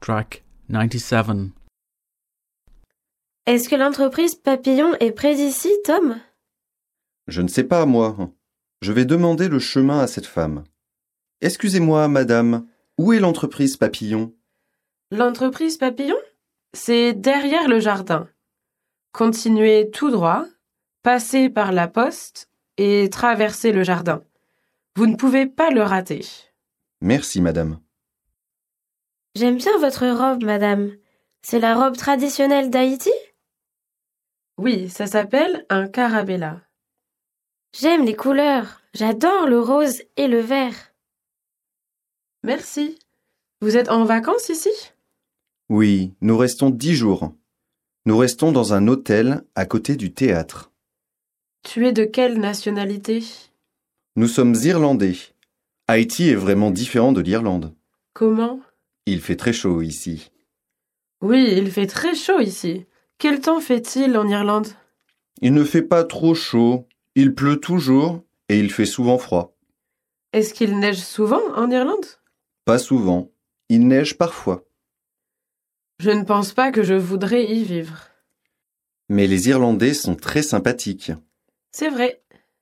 Track 97. Est-ce que l'entreprise Papillon est près d'ici, Tom? Je ne sais pas, moi. Je vais demander le chemin à cette femme. Excusez-moi, madame, où est l'entreprise Papillon? L'entreprise Papillon? C'est derrière le jardin. Continuez tout droit, passez par la poste et traversez le jardin. Vous ne pouvez pas le rater. Merci, madame. J'aime bien votre robe, madame. C'est la robe traditionnelle d'Haïti? Oui, ça s'appelle un carabella. J'aime les couleurs. J'adore le rose et le vert. Merci. Vous êtes en vacances ici? Oui, nous restons 10 jours. Nous restons dans un hôtel à côté du théâtre. Tu es de quelle nationalité? Nous sommes irlandais. Haïti est vraiment différent de l'Irlande. Comment? Il fait très chaud ici. Oui, il fait très chaud ici. Quel temps fait-il en Irlande? Il ne fait pas trop chaud, il pleut toujours et il fait souvent froid. Est-ce qu'il neige souvent en Irlande? Pas souvent, il neige parfois. Je ne pense pas que je voudrais y vivre. Mais les Irlandais sont très sympathiques. C'est vrai.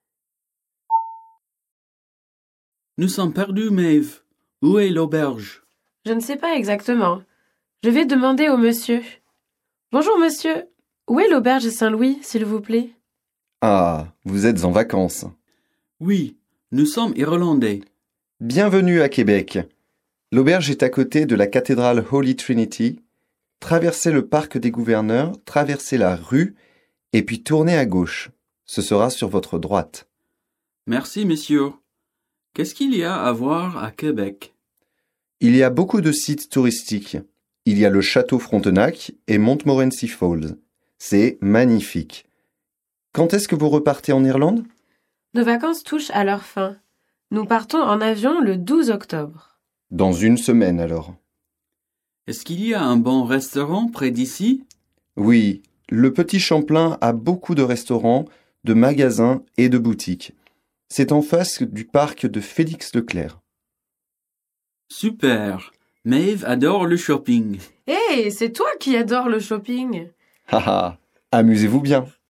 Nous sommes perdus, Maeve. Où est l'auberge? Je ne sais pas exactement. Je vais demander au monsieur. Bonjour, monsieur. Où est l'auberge Saint-Louis, s'il vous plaît? Ah, vous êtes en vacances. Oui, nous sommes irlandais. Bienvenue à Québec. L'auberge est à côté de la cathédrale Holy Trinity. Traversez le parc des Gouverneurs, traversez la rue et puis tournez à gauche. Ce sera sur votre droite. Merci, messieurs. Qu'est-ce qu'il y a à voir à Québec? Il y a beaucoup de sites touristiques. Il y a le château Frontenac et Montmorency Falls. C'est magnifique. Quand est-ce que vous repartez en Irlande? Nos vacances touchent à leur fin. Nous partons en avion le 12 octobre. Dans une semaine alors. Est-ce qu'il y a un bon restaurant près d'ici? Oui, le Petit Champlain a beaucoup de restaurants, de magasins et de boutiques. C'est en face du parc de Félix Leclerc. Super. Maeve adore le shopping. Hé, c'est toi qui adores le shopping. Haha, amusez-vous bien.